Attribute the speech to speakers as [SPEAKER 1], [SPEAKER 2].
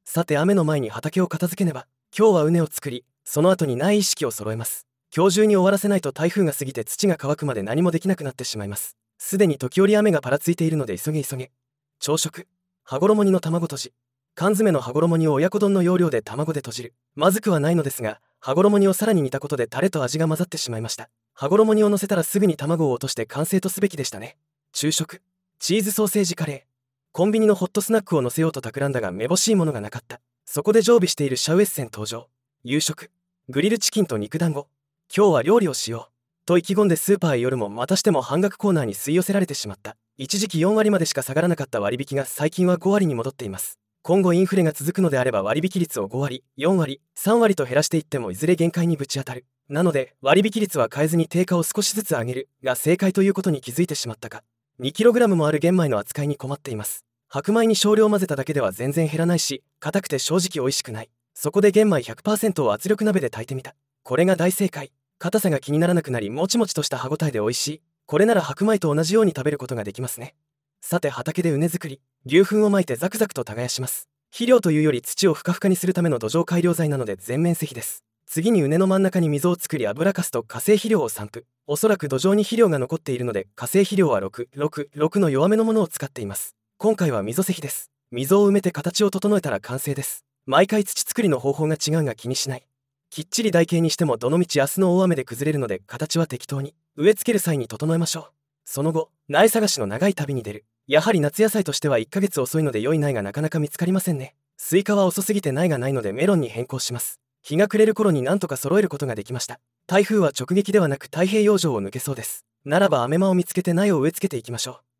[SPEAKER 1] さて雨の前に畑を片付けねば。今日は畝を作り、その後に苗意識を揃えます。今日中に終わらせないと台風が過ぎて土が乾くまで何もできなくなってしまいます。すでに時折雨がぱらついているので急げ急げ。朝食。羽衣煮の卵とじ。缶詰の羽衣煮を親子丼の要領で卵でとじる。まずくはないのですが、羽衣煮をさらに煮たことでタレと味が混ざってしまいました。羽衣煮を乗せたらすぐに卵を落として完成とすべきでしたね。昼食。チーズソーセージカレー。コンビニのホットスナックを乗せようと企んだがめぼしいものがなかった。そこで常備しているシャウエッセン登場。夕食。グリルチキンと肉団子。今日は料理をしよう。と意気込んでスーパーへ夜もまたしても半額コーナーに吸い寄せられてしまった。一時期4割までしか下がらなかった割引が最近は5割に戻っています。今後インフレが続くのであれば割引率を5割、4割、3割と減らしていってもいずれ限界にぶち当たる。なので割引率は変えずに定価を少しずつ上げるが正解ということに気づいてしまったか。2kg もある玄米の扱いに困っています。白米に少量混ぜただけでは全然減らないし、硬くて正直美味しくない。そこで玄米 100% を圧力鍋で炊いてみた。これが大正解。硬さが気にならなくなりもちもちとした歯ごたえで美味しい。これなら白米と同じように食べることができますね。さて畑で畝作り。牛糞をまいてザクザクと耕します。肥料というより土をふかふかにするための土壌改良剤なので全面施肥です。次に畝の真ん中に溝を作り油かすと化成肥料を散布。おそらく土壌に肥料が残っているので化成肥料は6の弱めのものを使っています。今回は溝施肥です。溝を埋めて形を整えたら完成です。毎回土作りの方法が違うが気にしない。きっちり台形にしてもどのみち明日の大雨で崩れるので形は適当に。植え付ける際に整えましょう。その後、苗探しの長い旅に出る。やはり夏野菜としては1ヶ月遅いので良い苗がなかなか見つかりませんね。スイカは遅すぎて苗がないのでメロンに変更します。日が暮れる頃になんとか揃えることができました。台風は直撃ではなく太平洋上を抜けそうです。ならばアメマを見つけて苗を植え付けていきましょう。